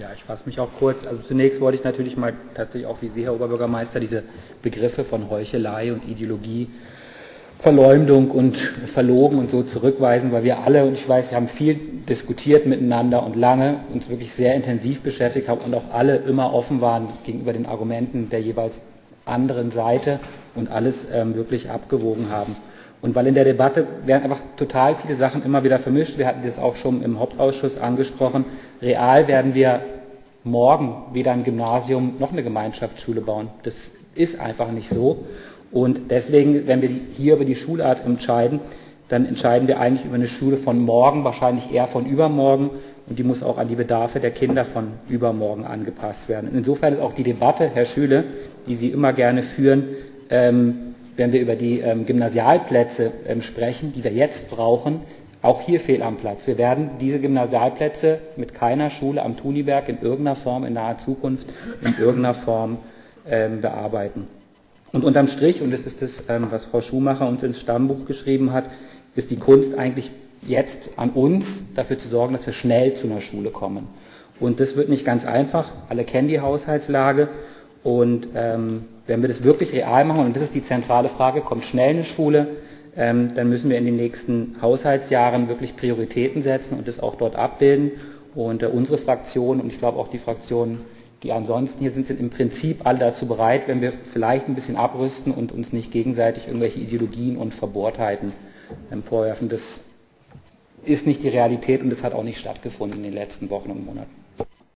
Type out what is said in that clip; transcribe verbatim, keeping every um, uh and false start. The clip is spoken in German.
Ja, ich fasse mich auch kurz. Also zunächst wollte ich natürlich mal tatsächlich auch wie Sie, Herr Oberbürgermeister, diese Begriffe von Heuchelei und Ideologie, Verleumdung und Verlogen und so zurückweisen, weil wir alle, und ich weiß, wir haben viel diskutiert miteinander und lange uns wirklich sehr intensiv beschäftigt haben und auch alle immer offen waren gegenüber den Argumenten der jeweils anderen Seite und alles ähm, wirklich abgewogen haben. Und weil in der Debatte werden einfach total viele Sachen immer wieder vermischt, wir hatten das auch schon im Hauptausschuss angesprochen, real werden wir morgen weder ein Gymnasium noch eine Gemeinschaftsschule bauen. Das ist einfach nicht so. Und deswegen, wenn wir hier über die Schulart entscheiden, dann entscheiden wir eigentlich über eine Schule von morgen, wahrscheinlich eher von übermorgen. Und die muss auch an die Bedarfe der Kinder von übermorgen angepasst werden. Und insofern ist auch die Debatte, Herr Schüle, die Sie immer gerne führen, ähm, wenn wir über die ähm, Gymnasialplätze ähm, sprechen, die wir jetzt brauchen, auch hier fehl am Platz. Wir werden diese Gymnasialplätze mit keiner Schule am Thuniberg in irgendeiner Form in naher Zukunft in irgendeiner Form ähm, bearbeiten. Und unterm Strich, und das ist das, ähm, was Frau Schumacher uns ins Stammbuch geschrieben hat, ist die Kunst eigentlich jetzt an uns, dafür zu sorgen, dass wir schnell zu einer Schule kommen. Und das wird nicht ganz einfach. Alle kennen die Haushaltslage. Und ähm, wenn wir das wirklich real machen, und das ist die zentrale Frage, kommt schnell eine Schule, ähm, dann müssen wir in den nächsten Haushaltsjahren wirklich Prioritäten setzen und das auch dort abbilden. Und äh, unsere Fraktion, und ich glaube auch die Fraktionen, die ansonsten hier sind, sind im Prinzip alle dazu bereit, wenn wir vielleicht ein bisschen abrüsten und uns nicht gegenseitig irgendwelche Ideologien und Verbohrtheiten ähm, vorwerfen. Das ist nicht die Realität und das hat auch nicht stattgefunden in den letzten Wochen und Monaten.